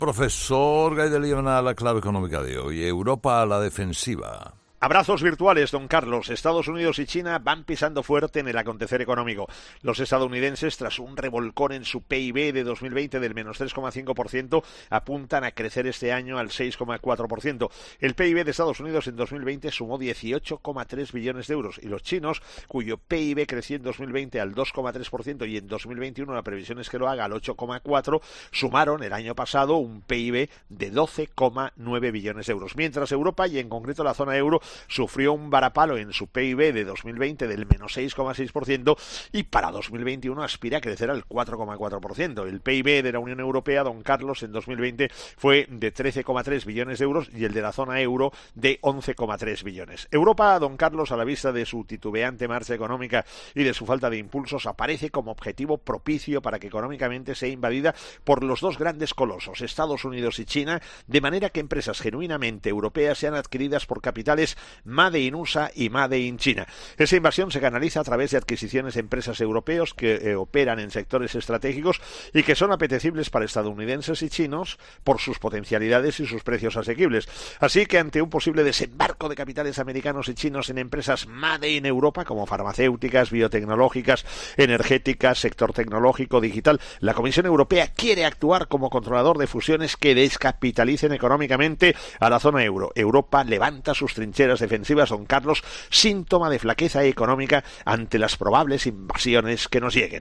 Profesor Gay de Liona, la clave económica de hoy. Europa a la defensiva. Abrazos virtuales, don Carlos. Estados Unidos y China van pisando fuerte en el acontecer económico. Los estadounidenses, tras un revolcón en su PIB de 2020 del menos 3,5%, apuntan a crecer este año al 6,4%. El PIB de Estados Unidos en 2020 sumó 18,3 billones de euros y los chinos, cuyo PIB creció en 2020 al 2,3% y en 2021 la previsión es que lo haga al 8,4%, sumaron el año pasado un PIB de 12,9 billones de euros. Mientras Europa, y en concreto la zona euro, sufrió un varapalo en su PIB de 2020 del menos 6,6% y para 2021 aspira a crecer al 4,4%. El PIB de la Unión Europea, don Carlos, en 2020 fue de 13,3 billones de euros y el de la zona euro de 11,3 billones. Europa, don Carlos, a la vista de su titubeante marcha económica y de su falta de impulsos, aparece como objetivo propicio para que económicamente sea invadida por los dos grandes colosos, Estados Unidos y China, de manera que empresas genuinamente europeas sean adquiridas por capitales Made in USA y Made in China. Esa invasión se canaliza a través de adquisiciones de empresas europeos que operan en sectores estratégicos y que son apetecibles para estadounidenses y chinos por sus potencialidades y sus precios asequibles. Así que ante un posible desembarco de capitales americanos y chinos en empresas Made in Europa, como farmacéuticas, biotecnológicas, energéticas, sector tecnológico, digital, la Comisión Europea quiere actuar como controlador de fusiones que descapitalicen económicamente a la zona euro. Europa levanta sus trincheras defensivas, don Carlos, síntoma de flaqueza económica ante las probables invasiones que nos lleguen.